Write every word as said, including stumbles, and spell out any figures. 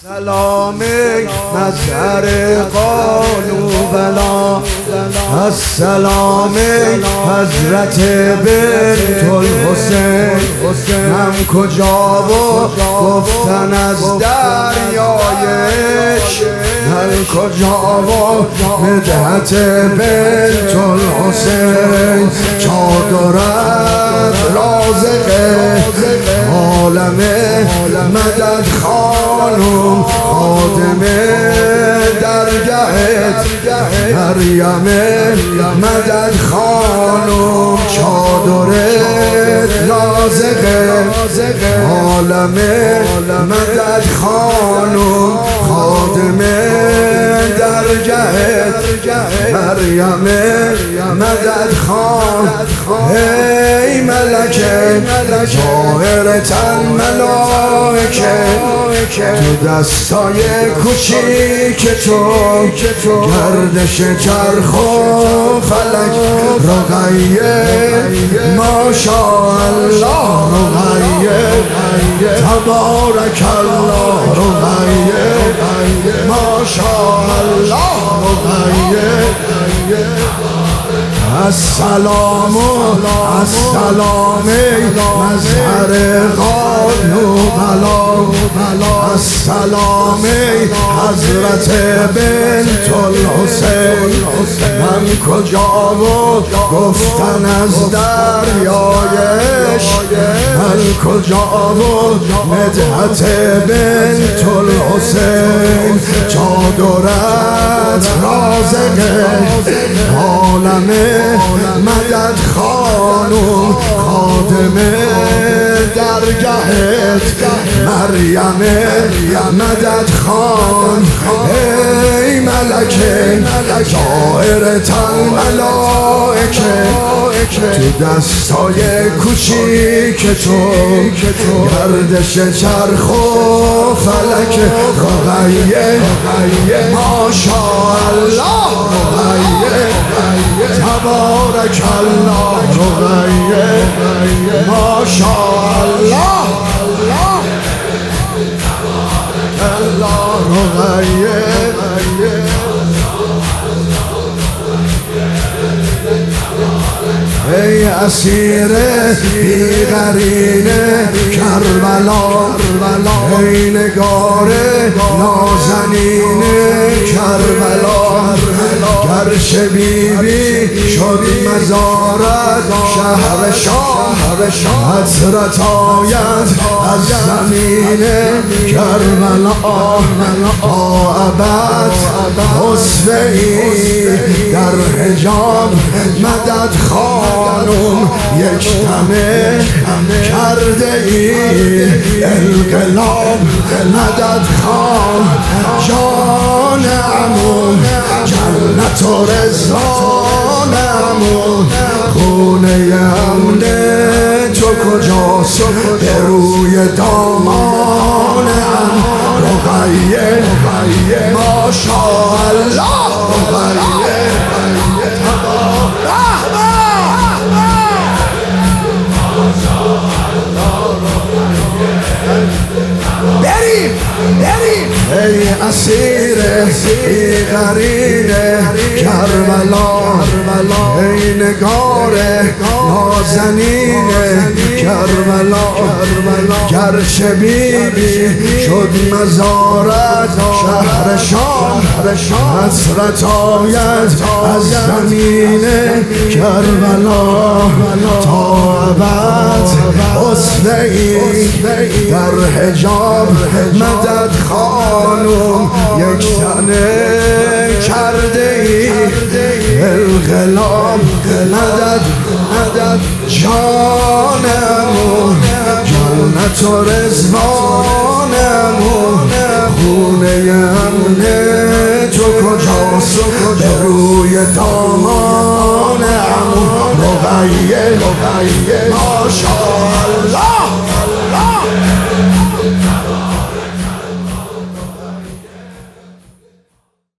سلامی مظهر قالوا بلا السلامی حضرت بنت الحسین هم کجا و گفتن از دریای عشق هم کجا و مدحت بنت الحسین چادرت رازق عالم مدد خانم خادم درگهت مریم مدد خانم چادرت نازقه عالم مدد خانم خادم درگهت مریم مدد خان ای ملکه ظاهرتن ملائکه تو دستای کوچیک تو گردش چرخ و فلک رقیه ماشاءالله رقیه تبارک الله رقیه ماشاءالله رقیه السلام السلام مظهر قالوا بلا السلام حضرت بنت الحسین من کجا و گفتن از دریای عشق من کجا و مدحت بنت الحسین چادرت رازق عالم مدد خانم خادم درگهت مریم مدد خان ای ملکه ظاهرتن ملائکه تو دستای کوچیک تو گردش چرخ و فلک رقیه ماشاءالله رقیه تبارک الله رقیه ماشاءالله الله رقیه ای اسیر بی‌قرین کربلا ای نگار نازنین کربلا گرچه بیبی شد مزارت شهر شام حضرت آید از زمین کربلا تا ابد حسنی در حجاب مدد خانم یک دمه کرده ای انقلاب مدد خان جان عمون جنت و رضوان عمون خونه امن تو کجاست به روی دامان عمون رقیه ماشاءالله رقیه بریم بریم ای اسیر بی‌قرین کربلا ای نگار نازنین کربلا گرچه بیبی شد مزارت شهر شام حسرت آید از زمین کربلا تا ابد حسنی در حجاب مدد خانم یک تنه کرده ای انقلاب مدد مدد جانمون جنت و رضوانمون خونه امن تو کجاست به روی دامان عمون رقیه ماشاءالله